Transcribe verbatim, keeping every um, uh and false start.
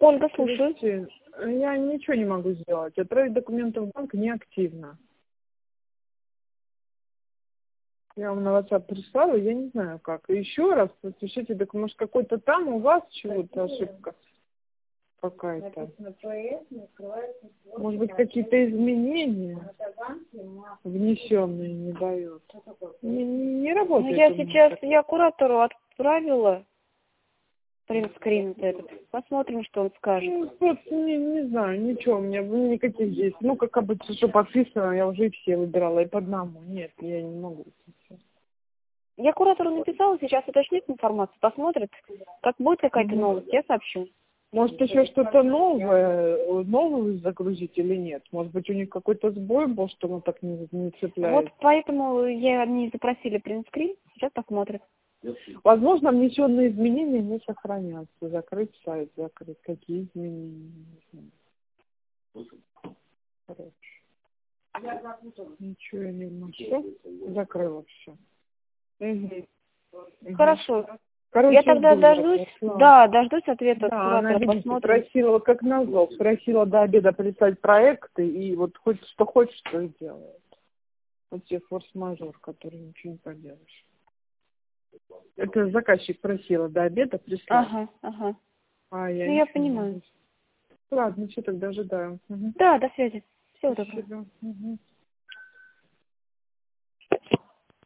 Ольга, слушаю. Кристин, я ничего не могу сделать. Отправить документы в банк неактивно. Я вам на WhatsApp прислала, я не знаю как. И еще раз подпишите, так может какой-то там у вас чего-то ошибка какая-то. Может быть какие-то изменения внесенные не дают. Не, не, не работает. Ну, я у меня сейчас, так. я куратору отправила принтскрин этот. Посмотрим, что он скажет. Ну, вот, не, не знаю, ничего, у меня никаких здесь. Ну, как обычно, что подписано, я уже и все выбирала, и по одному. Нет, я не могу. Я куратору написала, сейчас уточнит информацию, посмотрит. Как будет какая-то Мгм. новость, я сообщу. Может, еще что-то новое, новое загрузить или нет? Может быть, у них какой-то сбой был, что он так не, не цепляет? Вот поэтому я они запросили принтскрин, сейчас посмотрят. Возможно, внесенные изменения не сохранятся. Закрыть сайт, закрыть. Какие изменения? Не знаю. Хорошо. Ничего я не нашла. Закрыла все. Угу. Хорошо. Короче, Я тогда жду дождусь, вопрос. да, дождусь ответа от Да, она, куратора, видите, посмотрим. просила, как назло, просила до обеда прислать проекты, и вот хоть что хочет, что и делает. Вот те форс-мажор, которые ничего не поделаешь. Это заказчик просила до обеда прислать. Ага, ага. А я Ну, я ничего не понимаю. могу. Ладно, все, тогда ожидаю. Угу. Да, до связи. Всего доброго. Спасибо. Угу.